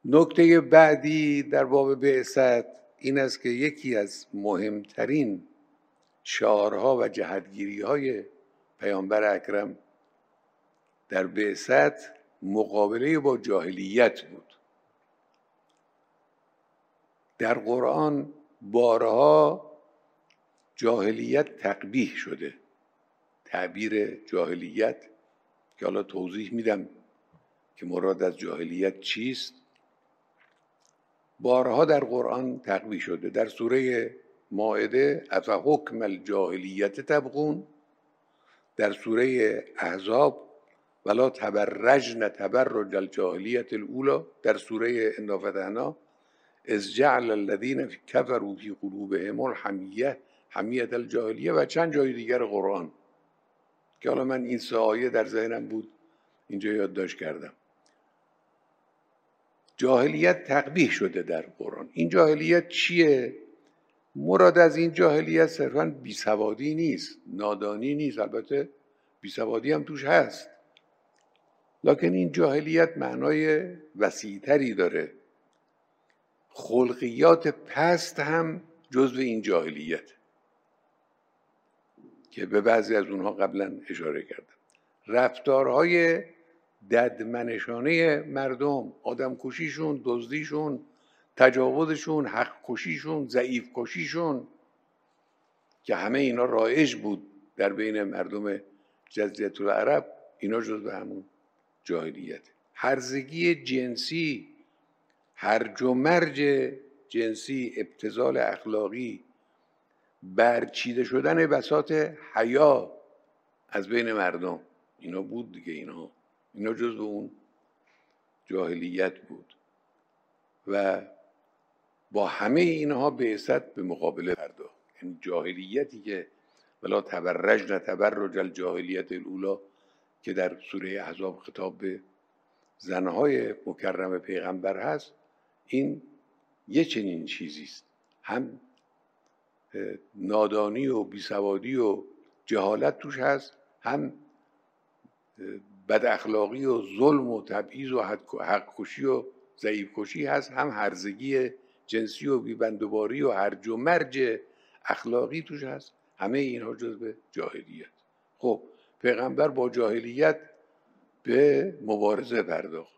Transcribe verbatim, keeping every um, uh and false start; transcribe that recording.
نکته بعدی در باب بعثت این است که یکی از مهمترین شعارها و جهتگیری‌های پیامبر اکرم در بعثت مقابله با جاهلیت بود. در قرآن بارها جاهلیت تقبیح شده. تعبیر جاهلیت که حالا توضیح میدم که مراد از جاهلیت چیست، بارها در قرآن تقبیح شده. در سوره مائده افحکم الجاهلیت تبغون، در سوره احزاب ولا تبرجن تبرج الجاهلیت الاولی، در سوره انا فتحنا اذ جعل الذین کفروا فی قلوبهم الحمیه حمیة الجاهلیه و چند جای دیگر قرآن که حالا من این سه آیه در ذهنم بود اینجا یادداشت کردم. جاهلیت تقبیح شده در قرآن. این جاهلیت چیه؟ مراد از این جاهلیت صرفاً بیسوادی نیست، نادانی نیست، البته بیسوادی هم توش هست، لکن این جاهلیت معنای وسیع‌تری داره. خلقیات پست هم جزو این جاهلیت که به بعضی از اونها قبلا اشاره کردم. رفتارهای ددمنشانه مردم، آدم کشیشون، دزدیشون، تجاوزشون، حق کشیشون، ضعیف کشیشون که همه اینا رایج بود در بین مردم جزیره العرب، اینا جزو همون جاهلیت. هرزگی جنسی، هرج و مرج جنسی، ابتذال اخلاقی، برچیده شدن بساط حیا از بین مردم، اینا بود دیگه. اینا اینا جزو اون جاهلیت بود و با همه اینها بعثت به مقابله پرداخت. یعنی جاهلیتی که ولا تبرجن تبرج الجاهلیت الاولی که در سوره احزاب خطاب به زنهای مکرم پیغمبر هست، این یه چنین چیزی است. هم نادانی و بیسوادی و جهالت توش هست، هم بد اخلاقی و ظلم و تبعیض و حق کشی و ضعیف کشی هست، هم هرزگی جنسی و بیبندوباری و هرج و مرج اخلاقی توش هست. همه اینها جزو جاهلیت. خب پیغمبر با جاهلیت به مبارزه پرداخت.